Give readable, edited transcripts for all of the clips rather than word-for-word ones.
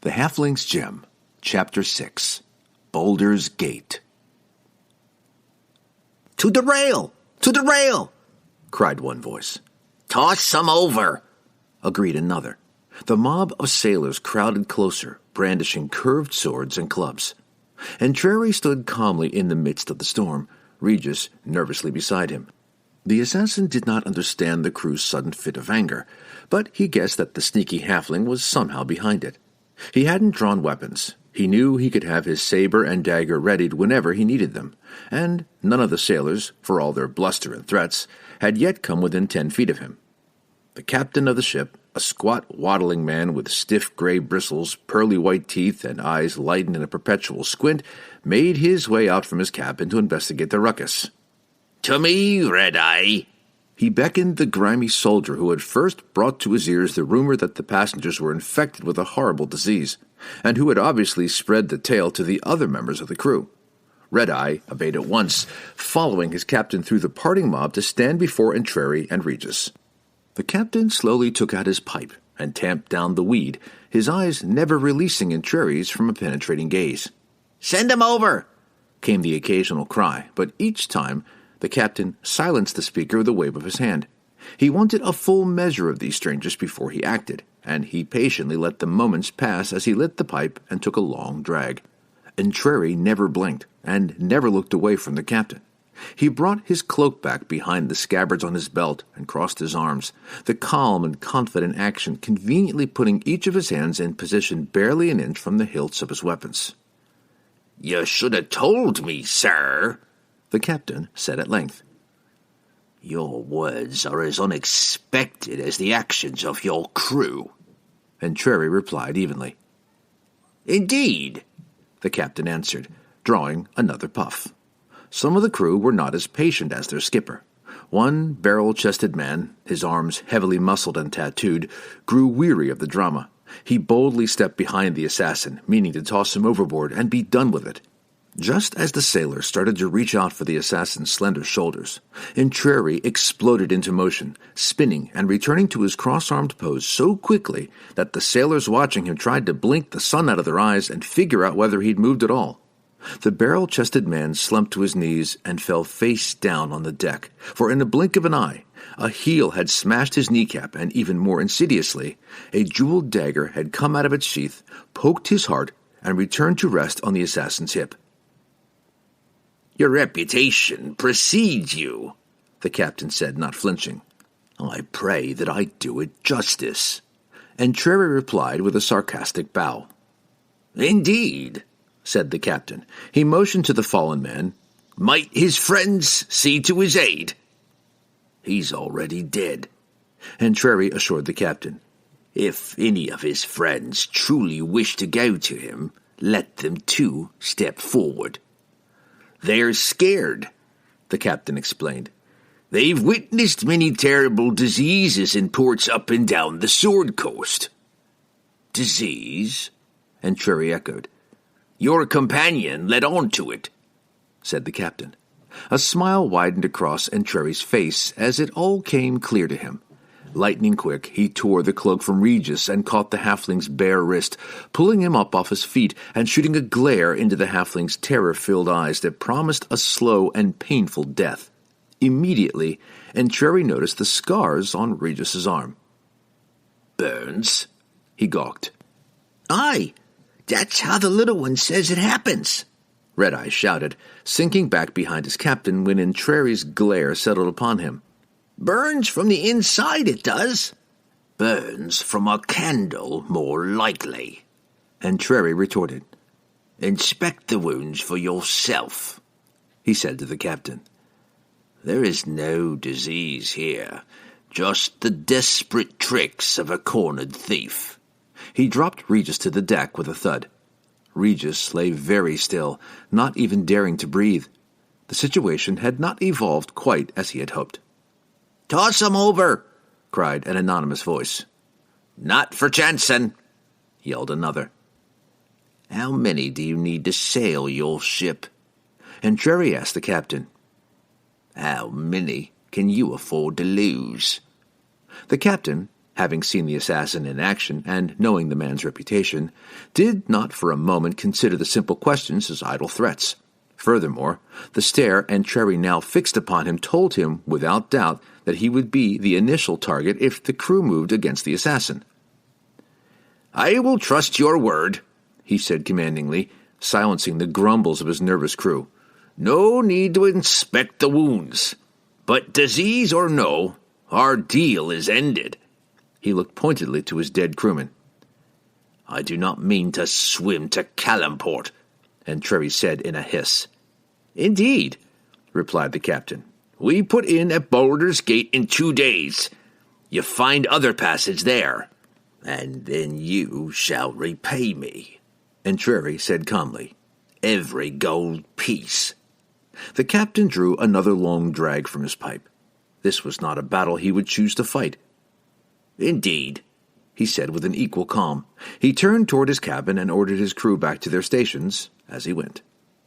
The Halfling's Gem, Chapter 6, Boulder's Gate. "To the rail! To the rail!" cried one voice. "Toss some over!" agreed another. The mob of sailors crowded closer, brandishing curved swords and clubs. Entreri stood calmly in the midst of the storm, Regis nervously beside him. The assassin did not understand the crew's sudden fit of anger, but he guessed that the sneaky halfling was somehow behind it. He hadn't drawn weapons. He knew he could have his saber and dagger readied whenever he needed them, and none of the sailors, for all their bluster and threats, had yet come within 10 feet of him. The captain of the ship, a squat, waddling man with stiff gray bristles, pearly white teeth, and eyes lightened in a perpetual squint, made his way out from his cabin to investigate the ruckus. "To me, Red-Eye!" He beckoned the grimy soldier who had first brought to his ears the rumor that the passengers were infected with a horrible disease, and who had obviously spread the tale to the other members of the crew. Red-Eye obeyed at once, following his captain through the parting mob to stand before Entreri and Regis. The captain slowly took out his pipe and tamped down the weed, his eyes never releasing Entreri's from a penetrating gaze. "Send him over!" came the occasional cry, but each time the captain silenced the speaker with a wave of his hand. He wanted a full measure of these strangers before he acted, and he patiently let the moments pass as he lit the pipe and took a long drag. Entreri never blinked, and never looked away from the captain. He brought his cloak back behind the scabbards on his belt and crossed his arms, the calm and confident action conveniently putting each of his hands in position barely an inch from the hilts of his weapons. "You should have told me, sir," the captain said at length. "Your words are as unexpected as the actions of your crew," Entreri replied evenly. "Indeed," the captain answered, drawing another puff. Some of the crew were not as patient as their skipper. One barrel-chested man, his arms heavily muscled and tattooed, grew weary of the drama. He boldly stepped behind the assassin, meaning to toss him overboard and be done with it. Just as the sailor started to reach out for the assassin's slender shoulders, Entreri exploded into motion, spinning and returning to his cross-armed pose so quickly that the sailors watching him tried to blink the sun out of their eyes and figure out whether he'd moved at all. The barrel-chested man slumped to his knees and fell face down on the deck, for in the blink of an eye, a heel had smashed his kneecap, and even more insidiously, a jeweled dagger had come out of its sheath, poked his heart, and returned to rest on the assassin's hip. "Your reputation precedes you," the captain said, not flinching. "I pray that I do it justice." Entreri replied with a sarcastic bow. "Indeed," said the captain. He motioned to the fallen man. "Might his friends see to his aid?" "He's already dead," Entreri assured the captain. "If any of his friends truly wish to go to him, let them too step forward." "They're scared," the captain explained. "They've witnessed many terrible diseases in ports up and down the Sword Coast." "Disease?" Entreri echoed. "Your companion led on to it," said the captain. A smile widened across Entreri's face as it all came clear to him. Lightning quick, he tore the cloak from Regis and caught the halfling's bare wrist, pulling him up off his feet and shooting a glare into the halfling's terror-filled eyes that promised a slow and painful death. Immediately, Entreri noticed the scars on Regis's arm. "Burns?" he gawked. "Aye, that's how the little one says it happens," Red-Eye shouted, sinking back behind his captain when Entreri's glare settled upon him. "Burns from the inside, it does." "Burns from a candle, more likely," Entreri retorted. "Inspect the wounds for yourself," he said to the captain. "There is no disease here, just the desperate tricks of a cornered thief." He dropped Regis to the deck with a thud. Regis lay very still, not even daring to breathe. The situation had not evolved quite as he had hoped. "Toss him over!" cried an anonymous voice. "Not for Jansen!" yelled another. "How many do you need to sail your ship?" Entreri asked the captain. "How many can you afford to lose?" The captain having seen the assassin in action and knowing the man's reputation, did not for a moment consider the simple questions as idle threats. Furthermore, the stare Entreri now fixed upon him told him without doubt that he would be the initial target if the crew moved against the assassin. "I will trust your word," he said commandingly, silencing the grumbles of his nervous crew. "No need to inspect the wounds. But disease or no, our deal is ended." He looked pointedly to his dead crewman. "I do not mean to swim to Calimport," Entreri said in a hiss. "Indeed," replied the captain. "We put in at Baldur's Gate in 2 days. You find other passage there, and then you shall repay me," Entreri said calmly. "Every gold piece." The captain drew another long drag from his pipe. This was not a battle he would choose to fight. "Indeed," he said with an equal calm. He turned toward his cabin and ordered his crew back to their stations as he went.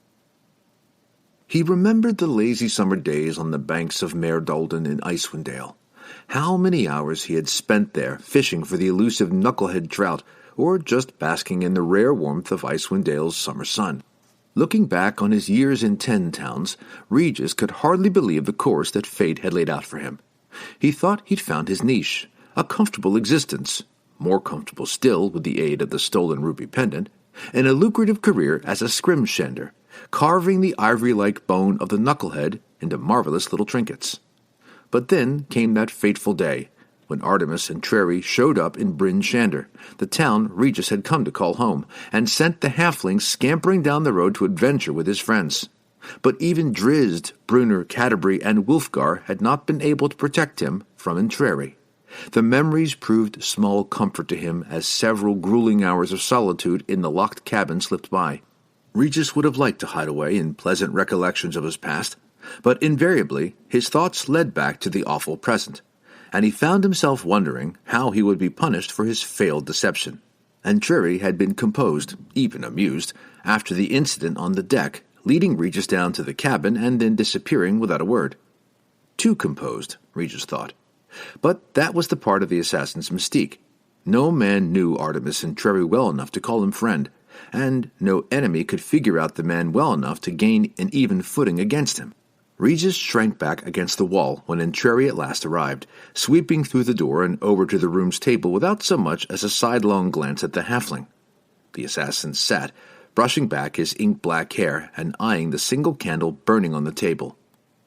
He remembered the lazy summer days on the banks of Mare Dalden in Icewind Dale. How many hours he had spent there fishing for the elusive knucklehead trout, or just basking in the rare warmth of Icewind Dale's summer sun. Looking back on his years in 10 towns, Regis could hardly believe the course that fate had laid out for him. He thought he'd found his niche, a comfortable existence, more comfortable still with the aid of the stolen ruby pendant, and a lucrative career as a scrimshender, carving the ivory-like bone of the knucklehead into marvelous little trinkets. But then came that fateful day, when Artemis and Entreri showed up in Bryn Shander, the town Regis had come to call home, and sent the halfling scampering down the road to adventure with his friends. But even Drizzt, Brunner, Canterbury, and Wulfgar had not been able to protect him from Entreri. The memories proved small comfort to him as several grueling hours of solitude in the locked cabin slipped by. Regis would have liked to hide away in pleasant recollections of his past, but invariably his thoughts led back to the awful present, and he found himself wondering how he would be punished for his failed deception. Entreri had been composed, even amused, after the incident on the deck, leading Regis down to the cabin and then disappearing without a word. Too composed, Regis thought. But that was the part of the assassin's mystique. No man knew Artemis Entreri well enough to call him friend, and no enemy could figure out the man well enough to gain an even footing against him. Regis shrank back against the wall when Entreri at last arrived, sweeping through the door and over to the room's table without so much as a sidelong glance at the halfling. The assassin sat, brushing back his ink-black hair and eyeing the single candle burning on the table.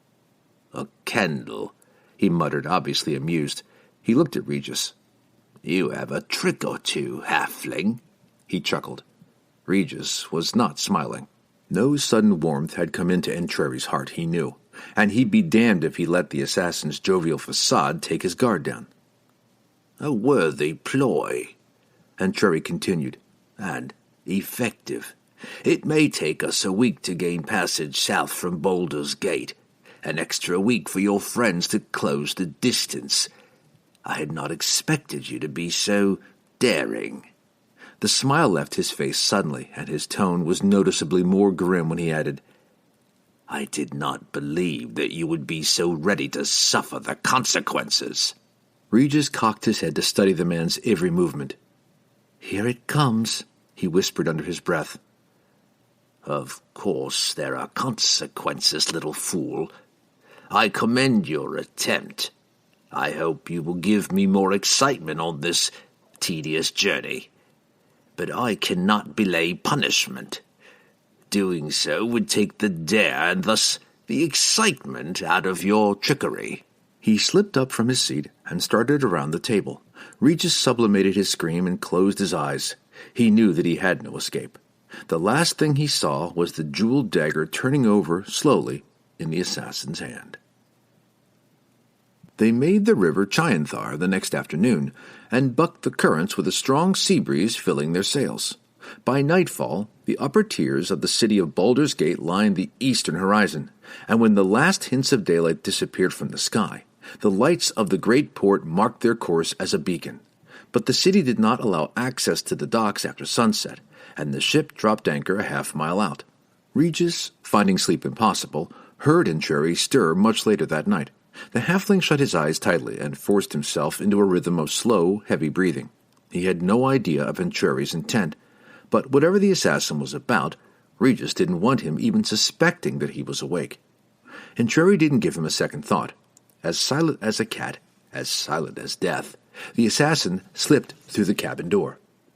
"A candle," he muttered, obviously amused. He looked at Regis. "You have a trick or two, halfling," he chuckled. Regis was not smiling. No sudden warmth had come into Entreri's heart, he knew, and he'd be damned if he let the assassin's jovial facade take his guard down. "A worthy ploy," Entreri continued, "and effective. It may take us a week to gain passage south from Baldur's Gate, an extra week for your friends to close the distance. I had not expected you to be so daring." The smile left his face suddenly, and his tone was noticeably more grim when he added, "I did not believe that you would be so ready to suffer the consequences." Regis cocked his head to study the man's every movement. "Here it comes," he whispered under his breath. "Of course there are consequences, little fool. I commend your attempt. I hope you will give me more excitement on this tedious journey. But I cannot belay punishment. Doing so would take the dare and thus the excitement out of your trickery." He slipped up from his seat and started around the table. Regis sublimated his scream and closed his eyes. He knew that he had no escape. The last thing he saw was the jeweled dagger turning over slowly in the assassin's hand. They made the river Chianthar the next afternoon, and bucked the currents with a strong sea breeze filling their sails. By nightfall, the upper tiers of the city of Baldur's Gate lined the eastern horizon, and when the last hints of daylight disappeared from the sky, the lights of the great port marked their course as a beacon. But the city did not allow access to the docks after sunset, and the ship dropped anchor a half-mile out. Regis, finding sleep impossible, heard Entreri stir much later that night. The halfling shut his eyes tightly and forced himself into a rhythm of slow, heavy breathing. He had no idea of Venturi's intent, but whatever the assassin was about, Regis didn't want him even suspecting that he was awake. Venturi didn't give him a second thought. As silent as a cat, as silent as death, the assassin slipped through the cabin door.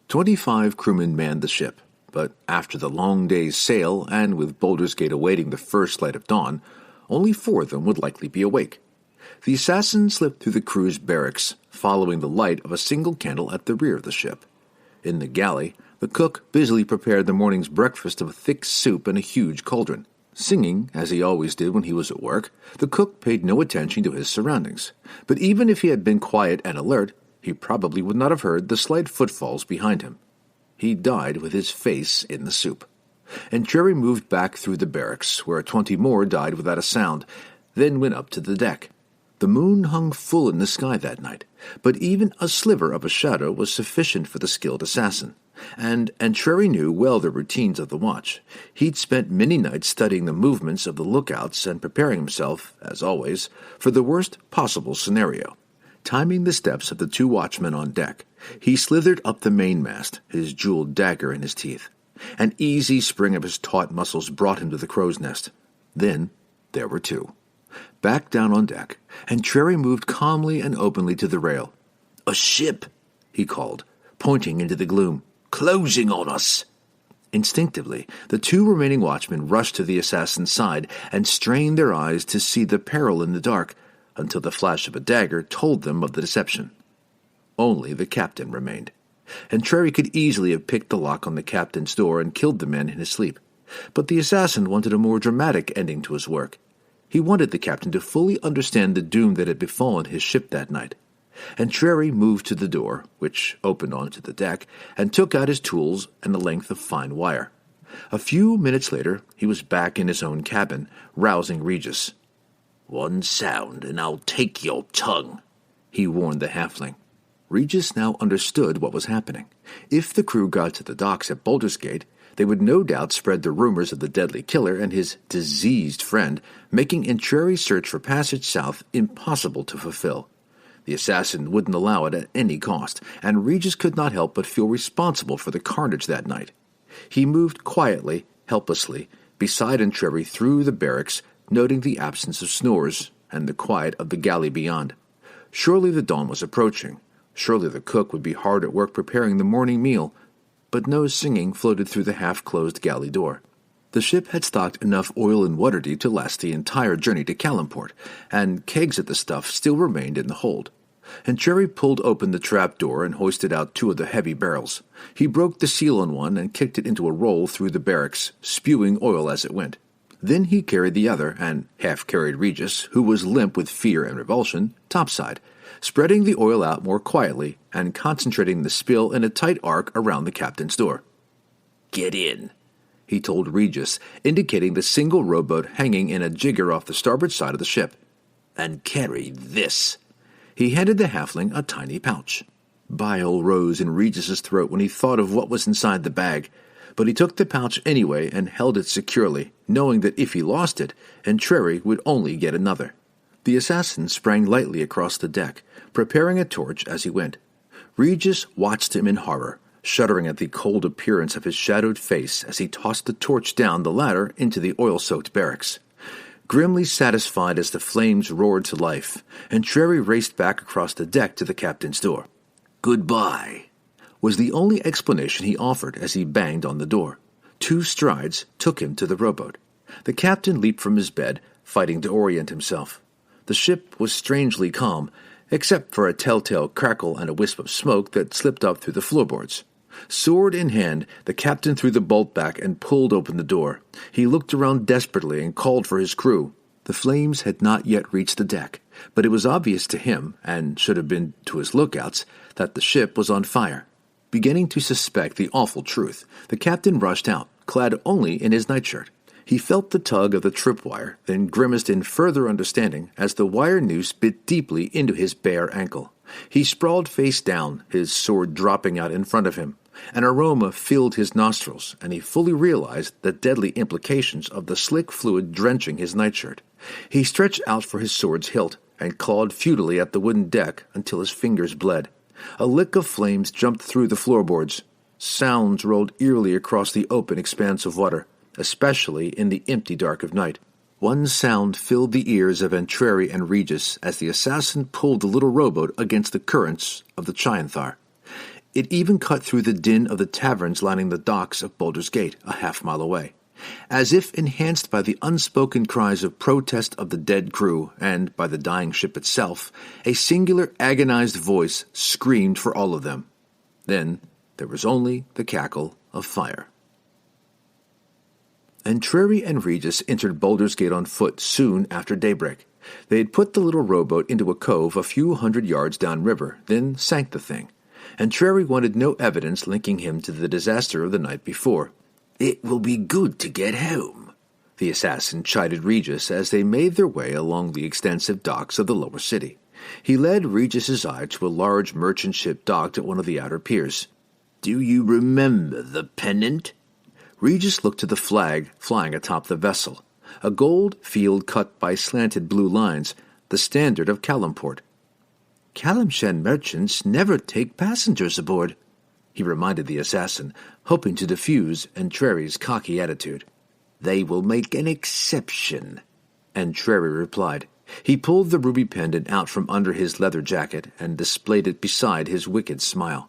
25 crewmen manned the ship, but after the long day's sail and with Baldur's Gate awaiting the first light of dawn, only 4 of them would likely be awake. The assassin slipped through the crew's barracks, following the light of a single candle at the rear of the ship. In the galley, the cook busily prepared the morning's breakfast of a thick soup in a huge cauldron. Singing, as he always did when he was at work, the cook paid no attention to his surroundings. But even if he had been quiet and alert, he probably would not have heard the slight footfalls behind him. He died with his face in the soup. And Cherry moved back through the barracks, where 20 more died without a sound, then went up to the deck. The moon hung full in the sky that night, but even a sliver of a shadow was sufficient for the skilled assassin. And Cherry knew well the routines of the watch. He'd spent many nights studying the movements of the lookouts and preparing himself, as always, for the worst possible scenario. Timing the steps of the 2 watchmen on deck, he slithered up the mainmast, his jeweled dagger in his teeth. An easy spring of his taut muscles brought him to the crow's nest. Then there were 2. Back down on deck, and Cherry moved calmly and openly to the rail. "A ship," he called, pointing into the gloom. "Closing on us." Instinctively, the 2 remaining watchmen rushed to the assassin's side and strained their eyes to see the peril in the dark, until the flash of a dagger told them of the deception. Only the captain remained, and Cherry could easily have picked the lock on the captain's door and killed the man in his sleep. But the assassin wanted a more dramatic ending to his work. He wanted the captain to fully understand the doom that had befallen his ship that night. And Cherry moved to the door, which opened onto the deck, and took out his tools and a length of fine wire. A few minutes later, he was back in his own cabin, rousing Regis. "One sound, and I'll take your tongue," he warned the halfling. Regis now understood what was happening. If the crew got to the docks at Baldur's Gate, they would no doubt spread the rumors of the deadly killer and his diseased friend, making Cherry's search for passage south impossible to fulfill. The assassin wouldn't allow it at any cost, and Regis could not help but feel responsible for the carnage that night. He moved quietly, helplessly, beside Cherry through the barracks, noting the absence of snores and the quiet of the galley beyond. Surely the dawn was approaching. Surely the cook would be hard at work preparing the morning meal, but no singing floated through the half-closed galley door. The ship had stocked enough oil and water-tea to last the entire journey to Calimport, and kegs of the stuff still remained in the hold. And Cherry pulled open the trap door and hoisted out 2 of the heavy barrels. He broke the seal on one and kicked it into a roll through the barracks, spewing oil as it went. Then he carried the other, and half-carried Regis, who was limp with fear and revulsion, topside, spreading the oil out more quietly and concentrating the spill in a tight arc around the captain's door. "Get in," he told Regis, indicating the single rowboat hanging in a jigger off the starboard side of the ship. "And carry this." He handed the halfling a tiny pouch. Bile rose in Regis's throat when he thought of what was inside the bag, but he took the pouch anyway and held it securely, knowing that if he lost it, Cherry would only get another. The assassin sprang lightly across the deck, preparing a torch as he went. Regis watched him in horror, shuddering at the cold appearance of his shadowed face as he tossed the torch down the ladder into the oil-soaked barracks. Grimly satisfied as the flames roared to life, Cherry raced back across the deck to the captain's door. "Goodbye," was the only explanation he offered as he banged on the door. 2 strides took him to the rowboat. The captain leaped from his bed, fighting to orient himself. The ship was strangely calm, except for a telltale crackle and a wisp of smoke that slipped up through the floorboards. Sword in hand, the captain threw the bolt back and pulled open the door. He looked around desperately and called for his crew. The flames had not yet reached the deck, but it was obvious to him, and should have been to his lookouts, that the ship was on fire. Beginning to suspect the awful truth, the captain rushed out, clad only in his nightshirt. He felt the tug of the tripwire, then grimaced in further understanding as the wire noose bit deeply into his bare ankle. He sprawled face down, his sword dropping out in front of him. An aroma filled his nostrils, and he fully realized the deadly implications of the slick fluid drenching his nightshirt. He stretched out for his sword's hilt, and clawed futilely at the wooden deck until his fingers bled. A lick of flames jumped through the floorboards. Sounds rolled eerily across the open expanse of water, especially in the empty dark of night. One sound filled the ears of Entreri and Regis as the assassin pulled the little rowboat against the currents of the Chianthar. It even cut through the din of the taverns lining the docks of Baldur's Gate, a half-mile away. As if enhanced by the unspoken cries of protest of the dead crew and by the dying ship itself, a singular agonized voice screamed for all of them. Then there was only the cackle of fire. Entreri and Regis entered Baldur's Gate on foot soon after daybreak. They had put the little rowboat into a cove a few hundred yards downriver, then sank the thing. Entreri wanted no evidence linking him to the disaster of the night before. "It will be good to get home," the assassin chided Regis as they made their way along the extensive docks of the lower city. He led Regis's eye to a large merchant ship docked at one of the outer piers. "Do you remember the pennant?" Regis looked to the flag flying atop the vessel, a gold field cut by slanted blue lines, the standard of Calimport. "Calimshan merchants never take passengers aboard," he reminded the assassin, hoping to diffuse Entreri's cocky attitude. "They will make an exception," Entreri replied. He pulled the ruby pendant out from under his leather jacket and displayed it beside his wicked smile.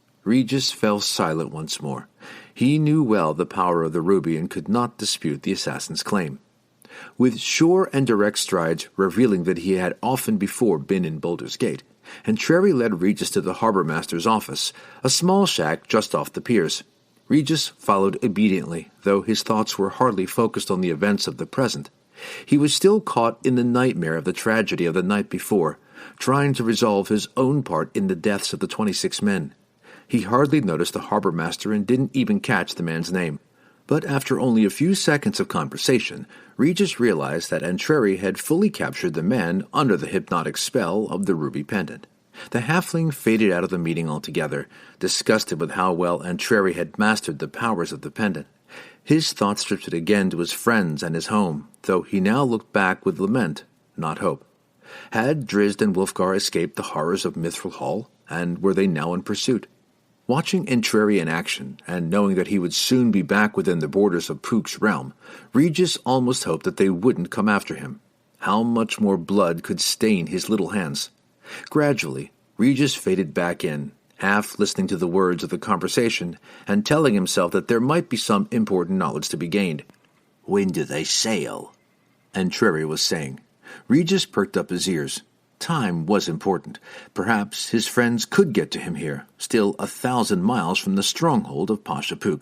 Regis fell silent once more. He knew well the power of the ruby and could not dispute the assassin's claim. With sure and direct strides revealing that he had often before been in Baldur's Gate, Entreri led Regis to the harbour-master's office, a small shack just off the piers. Regis followed obediently, though his thoughts were hardly focused on the events of the present. He was still caught in the nightmare of the tragedy of the night before, trying to resolve his own part in the deaths of the 26 men. He hardly noticed the harbour-master and didn't even catch the man's name. But after only a few seconds of conversation, Regis realized that Entreri had fully captured the man under the hypnotic spell of the ruby pendant. The halfling faded out of the meeting altogether, disgusted with how well Entreri had mastered the powers of the pendant. His thoughts drifted again to his friends and his home, though he now looked back with lament, not hope. Had Drizzt and Wulfgar escaped the horrors of Mithril Hall, and were they now in pursuit? Watching Entreri in action, and knowing that he would soon be back within the borders of Pook's realm, Regis almost hoped that they wouldn't come after him. How much more blood could stain his little hands? Gradually, Regis faded back in, half listening to the words of the conversation, and telling himself that there might be some important knowledge to be gained. "When do they sail?" Entreri was saying. Regis perked up his ears. Time was important. Perhaps his friends could get to him here, still 1,000 miles from the stronghold of Pasha Pook.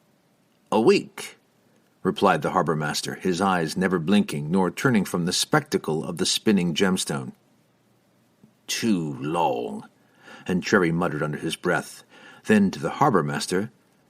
"A week," replied the harbour-master, his eyes never blinking nor turning from the spectacle of the spinning gemstone. "Too long," Entreri muttered under his breath. Then to the harbour-master,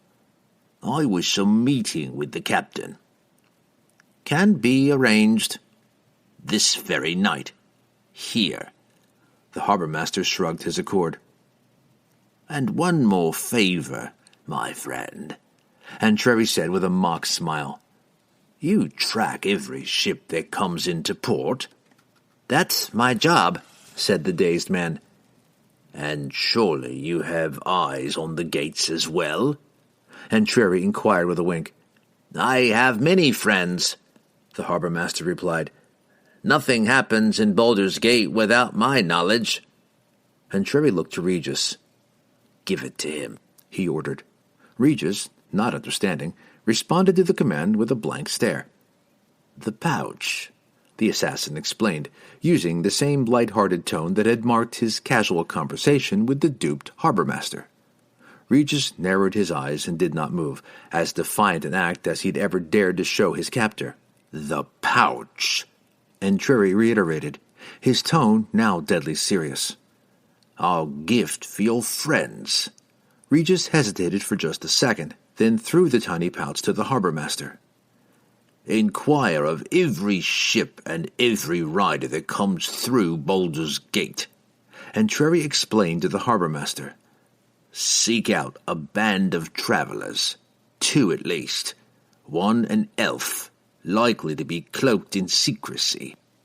"I wish some meeting with the captain." "Can be arranged." "This very night. Here." The harbour-master shrugged his accord. "And one more favour, my friend," Entreri said with a mock smile. "You track every ship that comes into port." "That's my job," said the dazed man. "And surely you have eyes on the gates as well?" Entreri inquired with a wink. "I have many friends," the harbour-master replied. "Nothing happens in Baldur's Gate without my knowledge." Entreri looked to Regis. "Give it to him," he ordered. Regis, not understanding, responded to the command with a blank stare. "The pouch," the assassin explained, using the same light-hearted tone that had marked his casual conversation with the duped harbour-master. Regis narrowed his eyes and did not move, as defiant an act as he'd ever dared to show his captor. "The pouch," Entreri reiterated, his tone now deadly serious. "Our gift for your friends." Regis hesitated for just a second, then threw the tiny pouch to the harbour-master. "Inquire of every ship and every rider that comes through Baldur's Gate," Entreri explained to the harbour-master. "Seek out a band of travellers, 2 at least, one an elf, likely to be cloaked in secrecy,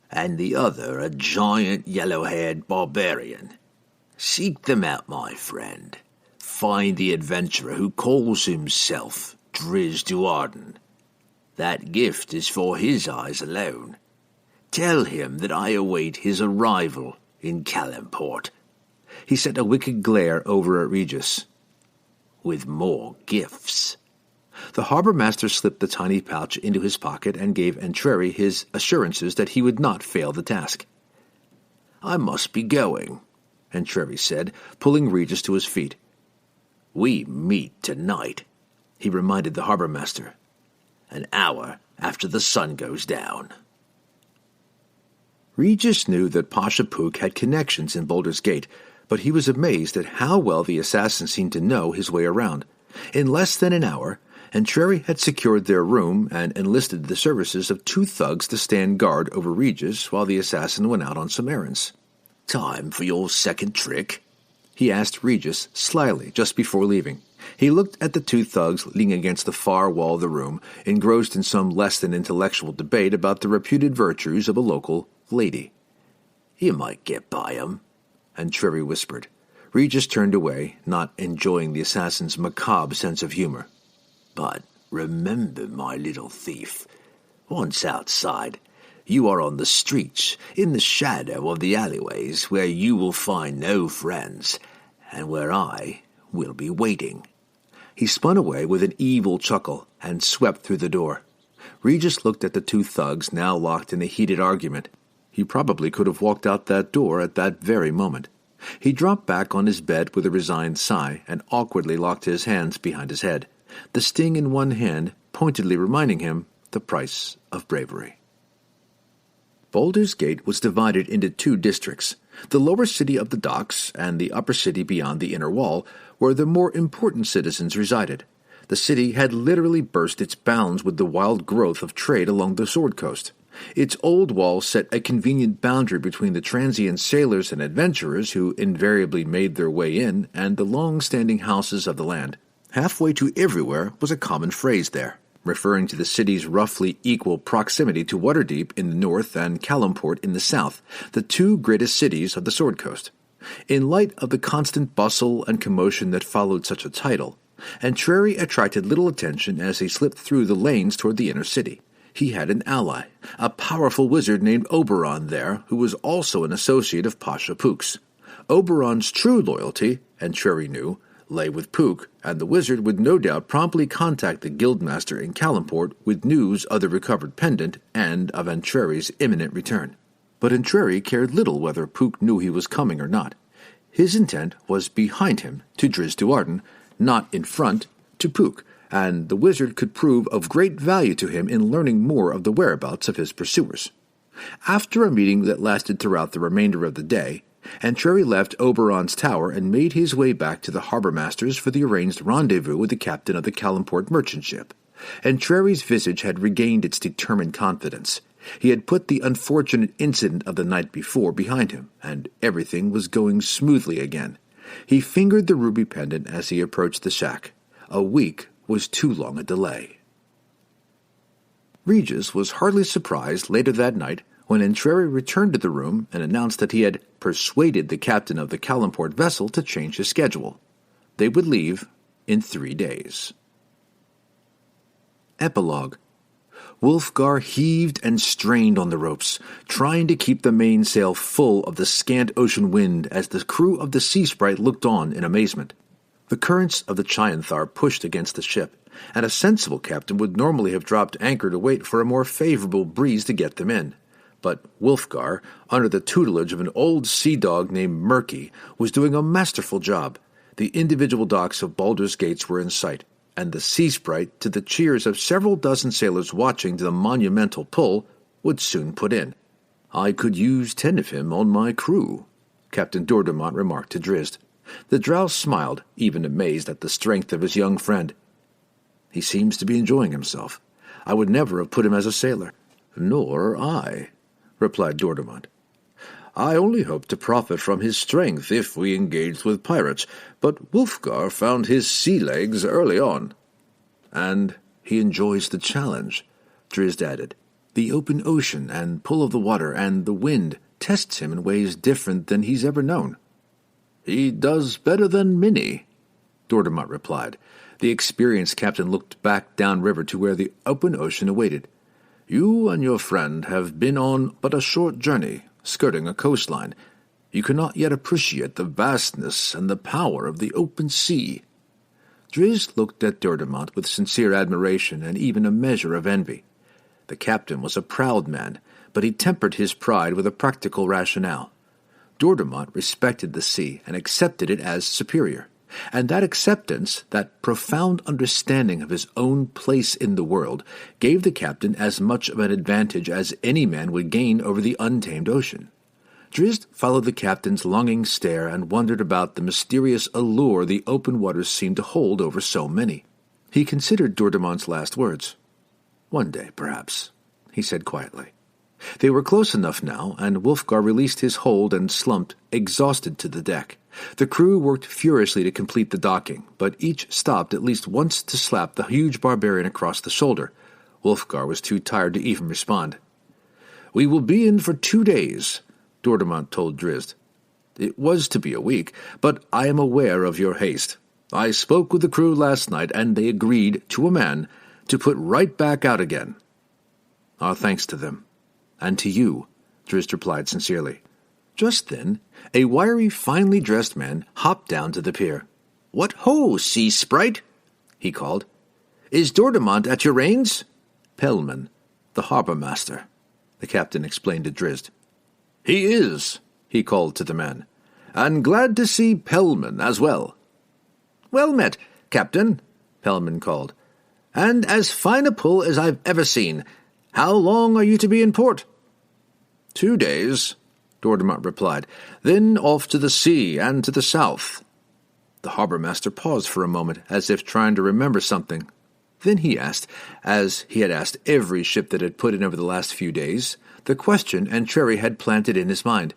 and the other a giant yellow-haired barbarian. Seek them out, my friend. Find the adventurer who calls himself Drizzt Do'Urden. That gift is for his eyes alone. Tell him that I await his arrival in Calimport." He sent a wicked glare over at Regis. "With more gifts." The harbour master slipped the tiny pouch into his pocket and gave Entreri his assurances that he would not fail the task. "I must be going," Entreri said, pulling Regis to his feet. "We meet tonight," he reminded the harbour master. "An hour after the sun goes down." Regis knew that Pasha Pook had connections in Baldur's Gate, but he was amazed at how well the assassin seemed to know his way around. In less than an hour, Entreri had secured their room and enlisted the services of 2 thugs to stand guard over Regis while the assassin went out on some errands. "Time for your second trick?" he asked Regis slyly just before leaving. He looked at the 2 thugs leaning against the far wall of the room, engrossed in some less than intellectual debate about the reputed virtues of a local lady. "You might get by 'em," Entreri whispered. Regis turned away, not enjoying the assassin's macabre sense of humor. "But remember, my little thief, once outside, you are on the streets, in the shadow of the alleyways, where you will find no friends, and where I will be waiting." He spun away with an evil chuckle and swept through the door. Regis looked at the 2 thugs now locked in a heated argument. He probably could have walked out that door at that very moment. He dropped back on his bed with a resigned sigh and awkwardly locked his hands behind his head, the sting in one hand pointedly reminding him the price of bravery. Baldur's Gate was divided into 2 districts. The lower city of the docks and the upper city beyond the inner wall, where the more important citizens resided. The city had literally burst its bounds with the wild growth of trade along the Sword Coast. Its old wall set a convenient boundary between the transient sailors and adventurers who invariably made their way in and the long-standing houses of the land. Halfway to everywhere was a common phrase there, referring to the city's roughly equal proximity to Waterdeep in the north and Calimport in the south, the 2 greatest cities of the Sword Coast. In light of the constant bustle and commotion that followed such a title, Entreri attracted little attention as he slipped through the lanes toward the inner city. He had an ally, a powerful wizard named Oberon there, who was also an associate of Pasha Pook's. Oberon's true loyalty, Entreri knew, lay with Pook, and the wizard would no doubt promptly contact the guildmaster in Calimport with news of the recovered pendant and of Entreri's imminent return. But Entreri cared little whether Pook knew he was coming or not. His intent was behind him, to Drizzt Do'Urden, not in front, to Pook, and the wizard could prove of great value to him in learning more of the whereabouts of his pursuers. After a meeting that lasted throughout the remainder of the day, Entreri left Oberon's tower and made his way back to the harbour masters for the arranged rendezvous with the captain of the Calimport merchant ship. Entreri's visage had regained its determined confidence. He had put the unfortunate incident of the night before behind him, and everything was going smoothly again. He fingered the ruby pendant as he approached the shack. A week was too long a delay. Regis was hardly surprised later that night when Entreri returned to the room and announced that he had persuaded the captain of the Calimport vessel to change his schedule. They would leave in 3 days. Epilogue. Wulfgar heaved and strained on the ropes, trying to keep the mainsail full of the scant ocean wind as the crew of the Sea Sprite looked on in amazement. The currents of the Chianthar pushed against the ship, and a sensible captain would normally have dropped anchor to wait for a more favorable breeze to get them in. But Wulfgar, under the tutelage of an old sea dog named Murky, was doing a masterful job. The individual docks of Baldur's Gates were in sight, and the Sea Sprite, to the cheers of several dozen sailors watching the monumental pull, would soon put in. "I could use 10 of him on my crew," Captain Dordomont remarked to Drizzt. The drow smiled, even amazed at the strength of his young friend. "He seems to be enjoying himself. I would never have put him as a sailor." "Nor I," replied Dordomont. "I only hope to profit from his strength if we engaged with pirates, but Wulfgar found his sea legs early on." "And he enjoys the challenge," Drizzt added. The open ocean and pull of the water and the wind tests him in ways different than he's ever known. He does better than many, Dortimont replied. The experienced captain looked back downriver to where the open ocean awaited. You and your friend have been on but a short journey, skirting a coastline. You cannot yet appreciate the vastness and the power of the open sea. Drizzt looked at Dortimont with sincere admiration and even a measure of envy. The captain was a proud man, but he tempered his pride with a practical rationale. Dortimont respected the sea and accepted it as superior, and that acceptance, that profound understanding of his own place in the world, gave the captain as much of an advantage as any man would gain over the untamed ocean. Drizzt followed the captain's longing stare and wondered about the mysterious allure the open waters seemed to hold over so many. He considered Dortimont's last words. "One day, perhaps," he said quietly. They were close enough now, and Wulfgar released his hold and slumped, exhausted, to the deck. The crew worked furiously to complete the docking, but each stopped at least once to slap the huge barbarian across the shoulder. Wulfgar was too tired to even respond. "We will be in for 2 days," Dortimont told Drizzt. "It was to be a week, but I am aware of your haste. I spoke with the crew last night, and they agreed, to a man, to put right back out again." "Our thanks to them. And to you," Drizzt replied sincerely. Just then, a wiry, finely dressed man hopped down to the pier. "What ho, sea sprite!" he called. "Is Dortimont at your reins?" "Pellman, the harbour master," the captain explained to Drizzt. "He is," he called to the man, "and glad to see Pellman as well." "Well met, Captain," Pellman called, "and as fine a pull as I've ever seen. How long are you to be in port?" 2 days, Dortimont replied, "then off to the sea and to the south." The harbour master paused for a moment, as if trying to remember something. Then he asked, as he had asked every ship that had put in over the last few days, the question Entreri had planted in his mind.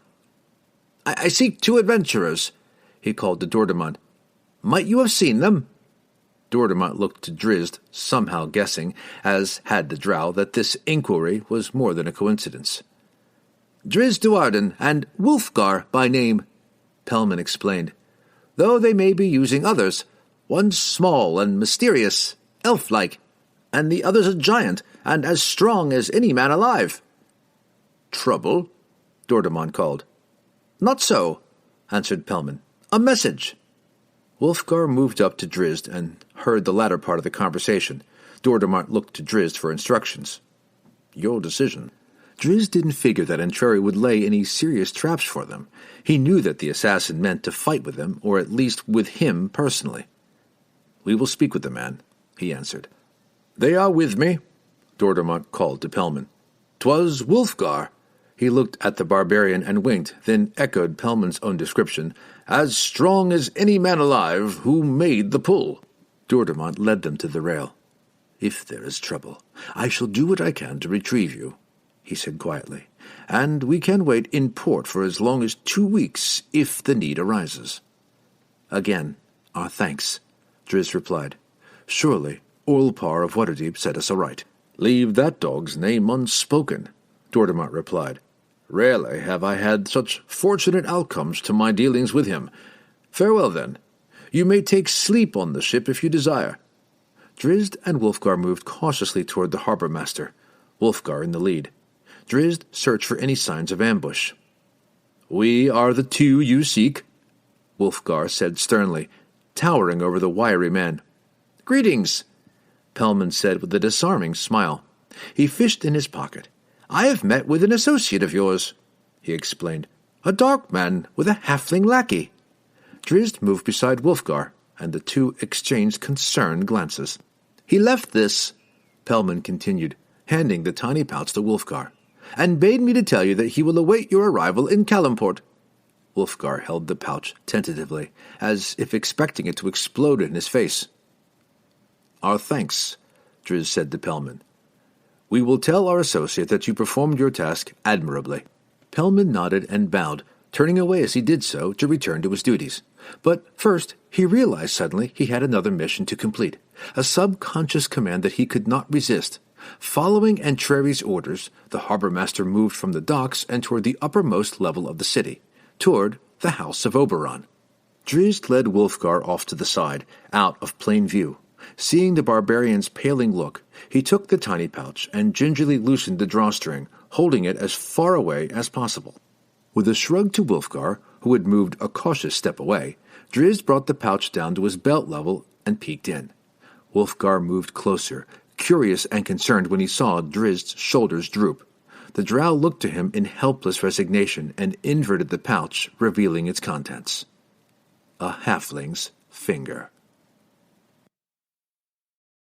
I seek 2 adventurers," he called to Dortimont. "Might you have seen them?" Dortimont looked to Drizzt, somehow guessing, as had the drow, that this inquiry was more than a coincidence. "Drizzt Do'Urden and Wulfgar by name," Pellman explained, "though they may be using others. One's small and mysterious, elf-like, and the other's a giant and as strong as any man alive." "Trouble?" Dortimont called. "Not so," answered Pellman. "A message." Wulfgar moved up to Drizzt and heard the latter part of the conversation. Dortimont looked to Drizzt for instructions. "Your decision." Drizzt didn't figure that Entreri would lay any serious traps for them. He knew that the assassin meant to fight with them, or at least with him personally. "We will speak with the man," he answered. "They are with me," Dortimont called to Pellman. "'Twas Wulfgar." He looked at the barbarian and winked, then echoed Pellman's own description. "As strong as any man alive who made the pull." Dortimont led them to the rail. "If there is trouble, I shall do what I can to retrieve you," he said quietly, "and we can wait in port for as long as 2 weeks if the need arises." "Again, our thanks," Drizzt replied. "Surely Orlpar of Waterdeep set us aright." "Leave that dog's name unspoken," Dortimont replied. "Rarely have I had such fortunate outcomes to my dealings with him. Farewell, then. You may take sleep on the ship if you desire." Drizzt and Wulfgar moved cautiously toward the harbour master, Wulfgar in the lead. Drizzt searched for any signs of ambush. "We are the 2 you seek," Wulfgar said sternly, towering over the wiry man. "Greetings," Pellman said with a disarming smile. He fished in his pocket. "I have met with an associate of yours," he explained. "A dark man with a halfling lackey." Drizzt moved beside Wulfgar, and the 2 exchanged concerned glances. "He left this," Pellman continued, handing the tiny pouch to Wulfgar, "and bade me to tell you that he will await your arrival in Calimport." Wulfgar held the pouch tentatively, as if expecting it to explode in his face. "Our thanks," Drizzt said to Pellman. "We will tell our associate that you performed your task admirably." Pellman nodded and bowed, turning away as he did so to return to his duties. But first, he realized suddenly he had another mission to complete, a subconscious command that he could not resist. Following Entreri's orders, the harbormaster moved from the docks and toward the uppermost level of the city, toward the House of Oberon. Drizzt led Wulfgar off to the side, out of plain view. Seeing the barbarian's paling look, he took the tiny pouch and gingerly loosened the drawstring, holding it as far away as possible. With a shrug to Wulfgar, who had moved a cautious step away, Drizzt brought the pouch down to his belt level and peeked in. Wulfgar moved closer, curious and concerned when he saw Drizzt's shoulders droop. The drow looked to him in helpless resignation and inverted the pouch, revealing its contents. A halfling's finger.